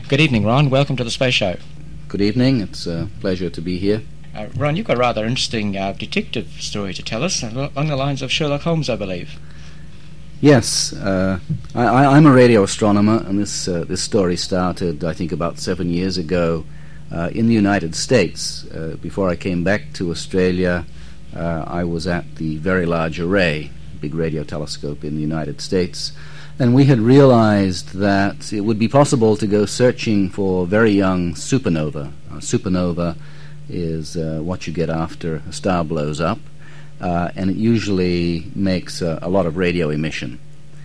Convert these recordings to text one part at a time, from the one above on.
Good evening, Ron. Welcome to the Space Show. Good evening. It's a pleasure to be here. Ron, you've got a rather interesting detective story to tell us, along the lines of Sherlock Holmes, I believe. Yes, I'm a radio astronomer, and this story started, I think, about 7 years ago in the United States. Before I came back to Australia, I was at the Very Large Array, big radio telescope in the United States, and we had realized that it would be possible to go searching for very young supernova. Supernova is what you get after a star blows up, and it usually makes a lot of radio emission.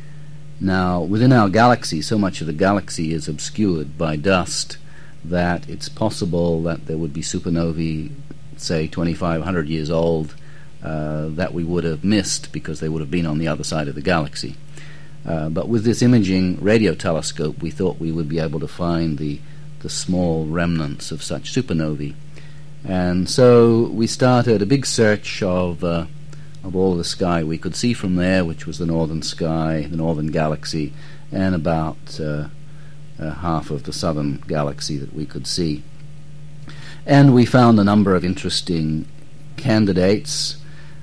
Now, within our galaxy, so much of the galaxy is obscured by dust that it's possible that there would be supernovae, say 2,500 years old, that we would have missed because they would have been on the other side of the galaxy. But with this imaging radio telescope, we thought we would be able to find the small remnants of such supernovae. And so we started a big search of all the sky we could see from there, which was the northern sky, the northern galaxy, and about half of the southern galaxy that we could see. And we found a number of interesting candidates,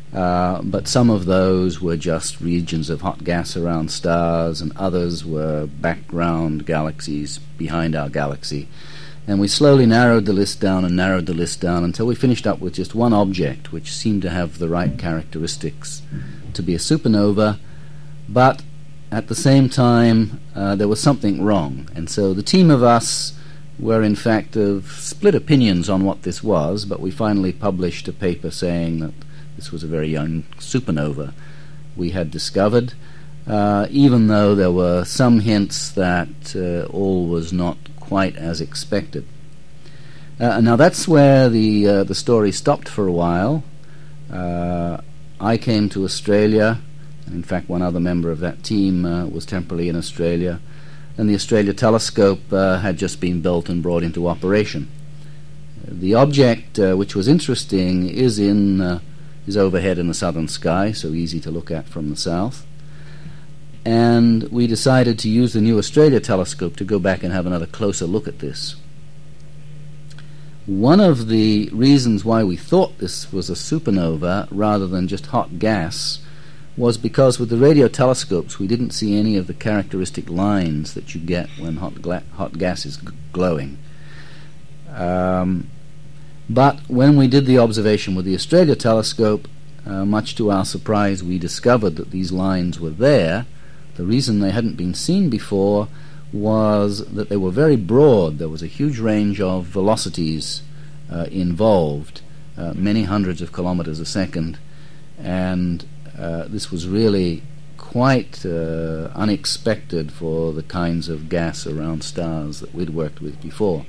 but some of those were just regions of hot gas around stars, and others were background galaxies behind our galaxy. And we slowly narrowed the list down until we finished up with just one object which seemed to have the right characteristics to be a supernova, but at the same time there was something wrong. And so the team of us were in fact of split opinions on what this was, but we finally published a paper saying that this was a very young supernova we had discovered, even though there were some hints that all was not quite as expected. Now that's where the story stopped for a while. I came to Australia, and in fact one other member of that team was temporarily in Australia, and the Australia telescope had just been built and brought into operation. The object which was interesting is overhead in the southern sky, so easy to look at from the south. And we decided to use the new Australia telescope to go back and have another closer look at this. One of the reasons why we thought this was a supernova rather than just hot gas was because with the radio telescopes we didn't see any of the characteristic lines that you get when hot gas is glowing. But when we did the observation with the Australia telescope, much to our surprise, we discovered that these lines were there. The reason they hadn't been seen before was that they were very broad. There was a huge range of velocities involved, many hundreds of kilometers a second, and this was really quite unexpected for the kinds of gas around stars that we'd worked with before.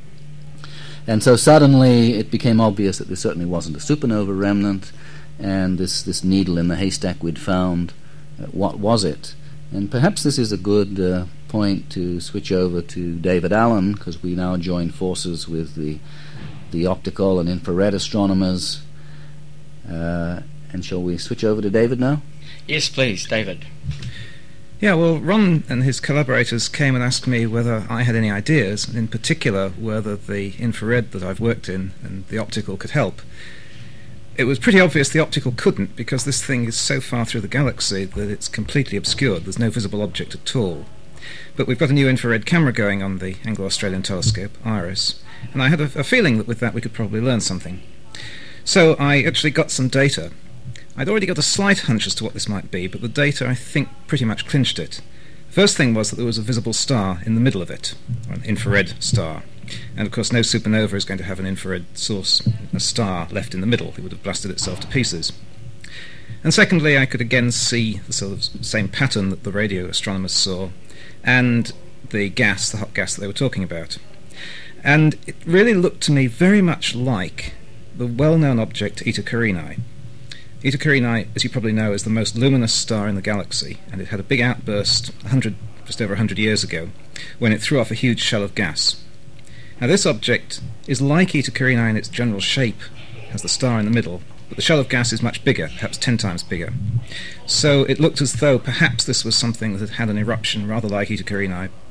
And so suddenly it became obvious that this certainly wasn't a supernova remnant, and this needle in the haystack we'd found, what was it? And perhaps this is a good point to switch over to David Allen, because we now join forces with the optical and infrared astronomers. And shall we switch over to David now? Yes, please, David. Yeah, well, Ron and his collaborators came and asked me whether I had any ideas, and in particular whether the infrared that I've worked in and the optical could help. It was pretty obvious the optical couldn't, because this thing is so far through the galaxy that it's completely obscured. There's no visible object at all. But we've got a new infrared camera going on the Anglo-Australian telescope, IRIS, and I had a feeling that with that we could probably learn something. So I actually got some data. I'd already got a slight hunch as to what this might be, but the data, I think, pretty much clinched it. The first thing was that there was a visible star in the middle of it, or an infrared star. And of course no supernova is going to have an infrared source, a star left in the middle. It would have blasted itself to pieces. And secondly, I could again see the sort of same pattern that the radio astronomers saw, and the gas, the hot gas that they were talking about. And it really looked to me very much like the well-known object Eta Carinae. Eta Carinae, as you probably know, is the most luminous star in the galaxy, and it had a big outburst just over 100 years ago, when it threw off a huge shell of gas. Now this object is like Eta Carinae in its general shape, has the star in the middle, but the shell of gas is much bigger, perhaps 10 times bigger. So it looked as though perhaps this was something that had had an eruption rather like Eta Carinae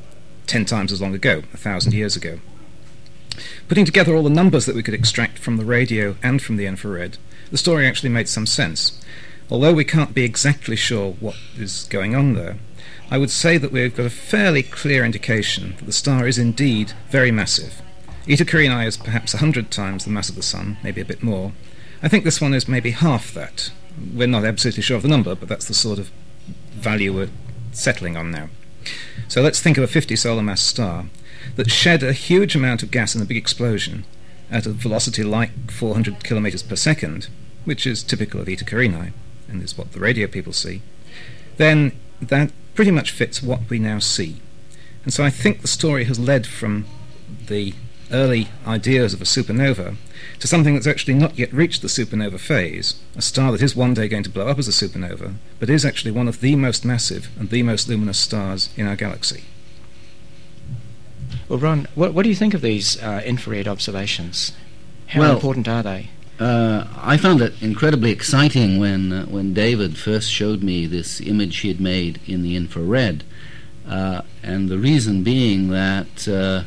10 times as long ago, 1,000 years ago. Putting together all the numbers that we could extract from the radio and from the infrared, the story actually made some sense. Although we can't be exactly sure what is going on there, I would say that we've got a fairly clear indication that the star is indeed very massive. Eta Carinae is perhaps 100 times the mass of the Sun, maybe a bit more. I think this one is maybe half that. We're not absolutely sure of the number, but that's the sort of value we're settling on now. So let's think of a 50 solar mass star that shed a huge amount of gas in a big explosion at a velocity like 400 kilometers per second, which is typical of Eta Carinae, and is what the radio people see. Then that pretty much fits what we now see. And so I think the story has led from the early ideas of a supernova to something that's actually not yet reached the supernova phase, a star that is one day going to blow up as a supernova, but is actually one of the most massive and the most luminous stars in our galaxy. Well, Ron, what do you think of these infrared observations? How important are they? I found it incredibly exciting when David first showed me this image he had made in the infrared, and the reason being that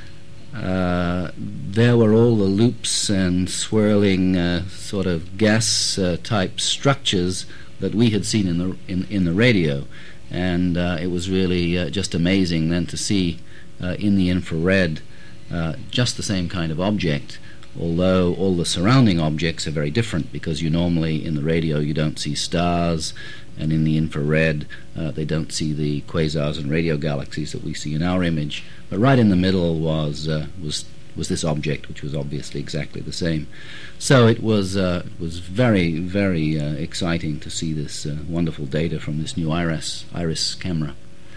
there were all the loops and swirling sort of gas type structures that we had seen in the radio, and it was really just amazing then to see in the infrared just the same kind of object, although all the surrounding objects are very different, because you normally in the radio you don't see stars, and in the infrared they don't see the quasars and radio galaxies that we see in our image. But right in the middle was this object, which was obviously exactly the same. So it was very, very exciting to see this wonderful data from this new IRIS camera.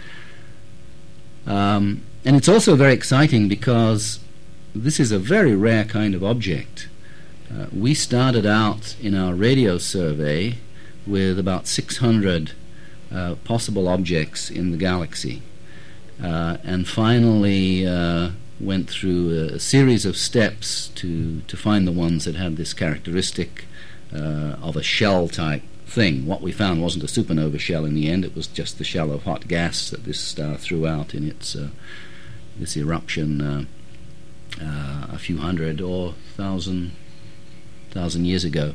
And it's also very exciting because this is a very rare kind of object. We started out in our radio survey with about 600 possible objects in the galaxy, and finally went through a series of steps to find the ones that had this characteristic of a shell type thing. What we found wasn't a supernova shell in the end, it was just the shell of hot gas that this star threw out in its this eruption a few hundred or thousand years ago.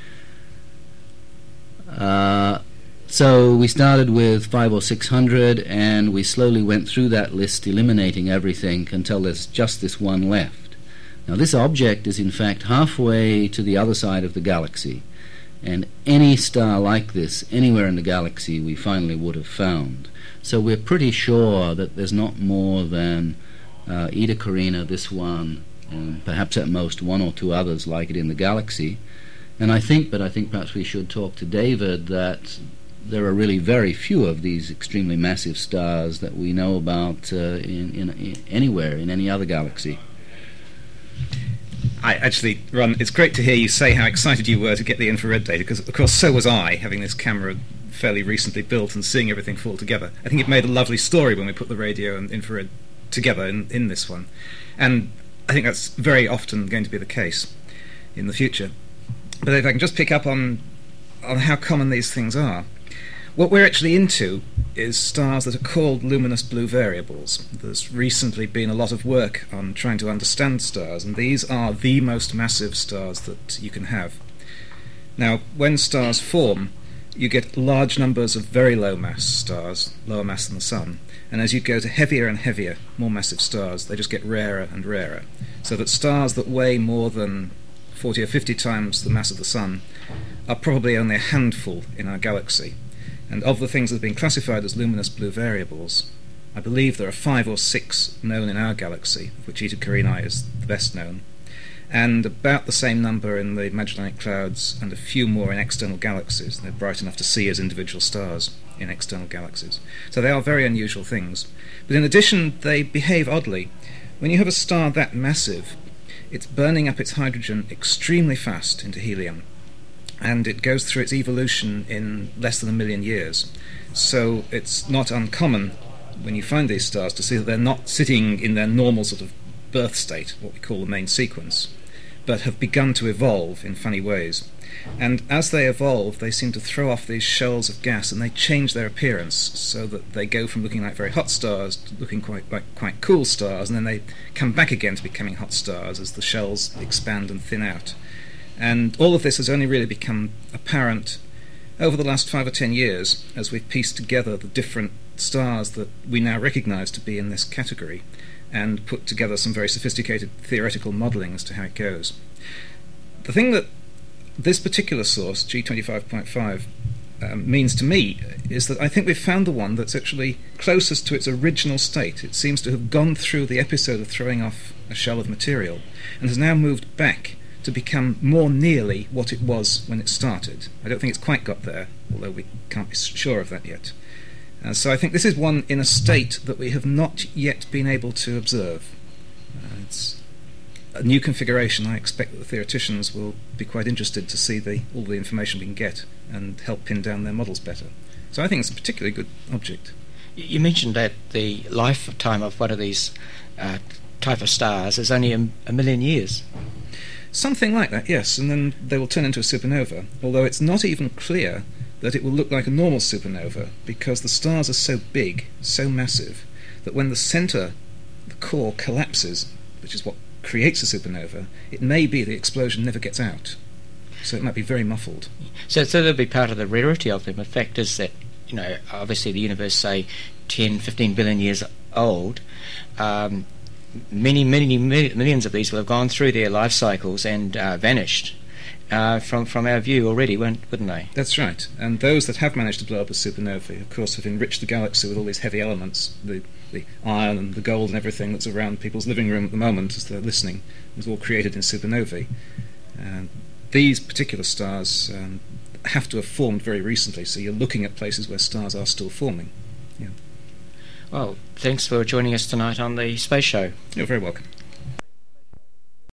So we started with 500 or 600, and we slowly went through that list, eliminating everything until there's just this one left. Now this object is in fact halfway to the other side of the galaxy, and any star like this anywhere in the galaxy we finally would have found. So we're pretty sure that there's not more than Eta Carinae, this one, and perhaps at most one or two others like it in the galaxy. And I think perhaps we should talk to David that there are really very few of these extremely massive stars that we know about in anywhere in any other galaxy. Ron, it's great to hear you say how excited you were to get the infrared data, because of course so was I, having this camera fairly recently built and seeing everything fall together. I think it made a lovely story when we put the radio and infrared together in this one, and I think that's very often going to be the case in the future. But if I can just pick up on how common these things are, what we're actually into is stars that are called luminous blue variables. There's recently been a lot of work on trying to understand stars, and these are the most massive stars that you can have. Now, when stars form, you get large numbers of very low mass stars, lower mass than the Sun, and as you go to heavier and heavier, more massive stars, they just get rarer and rarer, so that stars that weigh more than 40 or 50 times the mass of the Sun are probably only a handful in our galaxy. And of the things that have been classified as luminous blue variables, I believe there are 5 or 6 known in our galaxy, of which Eta Carinae is the best known, and about the same number in the Magellanic Clouds, and a few more in external galaxies. They're bright enough to see as individual stars in external galaxies. So they are very unusual things. But in addition, they behave oddly. When you have a star that massive, it's burning up its hydrogen extremely fast into helium, and it goes through its evolution in less than 1 million years. So it's not uncommon when you find these stars to see that they're not sitting in their normal sort of birth state, what we call the main sequence, but have begun to evolve in funny ways. And as they evolve, they seem to throw off these shells of gas, and they change their appearance so that they go from looking like very hot stars to looking quite cool stars, and then they come back again to becoming hot stars as the shells expand and thin out. And all of this has only really become apparent over the last 5 or 10 years as we've pieced together the different stars that we now recognize to be in this category and put together some very sophisticated theoretical modelling as to how it goes. The thing that this particular source, G25.5, means to me is that I think we've found the one that's actually closest to its original state. It seems to have gone through the episode of throwing off a shell of material and has now moved back to become more nearly what it was when it started. I don't think it's quite got there, although we can't be sure of that yet. So I think this is one in a state that we have not yet been able to observe. It's a new configuration. I expect that the theoreticians will be quite interested to see all the information we can get and help pin down their models better. So I think it's a particularly good object. You mentioned that the lifetime of one of these type of stars is only a million years. Something like that, yes, and then they will turn into a supernova, although it's not even clear that it will look like a normal supernova because the stars are so big, so massive, that when the centre, the core, collapses, which is what creates a supernova, it may be the explosion never gets out. So it might be very muffled. So that'll be part of the rarity of them. The fact is that, obviously the universe, say, 10, 15 billion years old, many millions of these will have gone through their life cycles and vanished from our view already, wouldn't they? That's right. And those that have managed to blow up as supernovae, of course, have enriched the galaxy with all these heavy elements, the iron and the gold and everything that's around people's living room at the moment as they're listening. It was all created in supernovae. These particular stars have to have formed very recently, so you're looking at places where stars are still forming. Yeah. Well, thanks for joining us tonight on the Space Show. You're very welcome.